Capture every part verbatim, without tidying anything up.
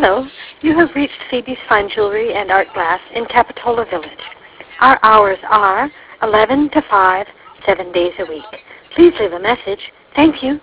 Hello. You have reached Phoebe's Fine Jewelry and Art Glass in Capitola Village. Our hours are eleven to five, seven days a week. Please leave a message. Thank you.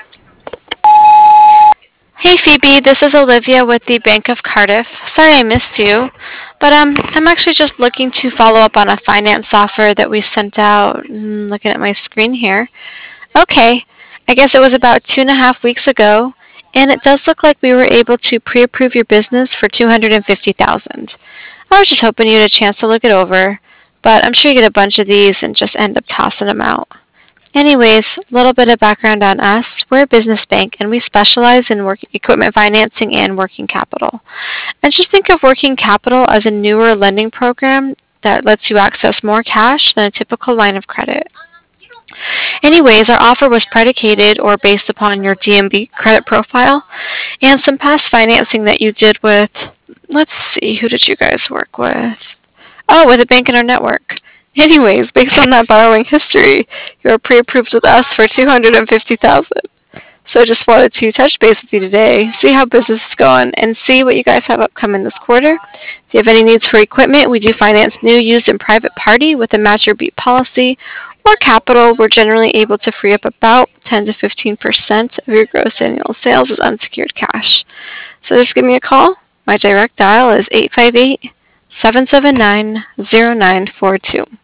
Hey Phoebe, this is Olivia with the Bank of Cardiff. Sorry I missed you, but um, I'm actually just looking to follow up on a finance offer that we sent out. Mm, looking at my screen here. Okay, I guess it was about two and a half weeks ago, and it does look like we were able to pre-approve your business for two hundred fifty thousand dollars. I was just hoping you had a chance to look it over, but I'm sure you get a bunch of these and just end up tossing them out. Anyways, a little bit of background on us. We're a business bank and we specialize in work equipment financing and working capital. And just think of working capital as a newer lending program that lets you access more cash than a typical line of credit. Anyways, our offer was predicated or based upon your D M B credit profile and some past financing that you did with, let's see, who did you guys work with? Oh, with a bank in our network. Anyways, based on that borrowing history, you're pre-approved with us for two hundred fifty thousand dollars. So just wanted to touch base with you today, see how business is going, and see what you guys have upcoming this quarter. If you have any needs for equipment, we do finance new, used, and private party with a match or beat policy. Or capital, we're generally able to free up about ten to fifteen percent of your gross annual sales as unsecured cash. So just give me a call. My direct dial is eight five eight, seven seven nine, zero nine four two.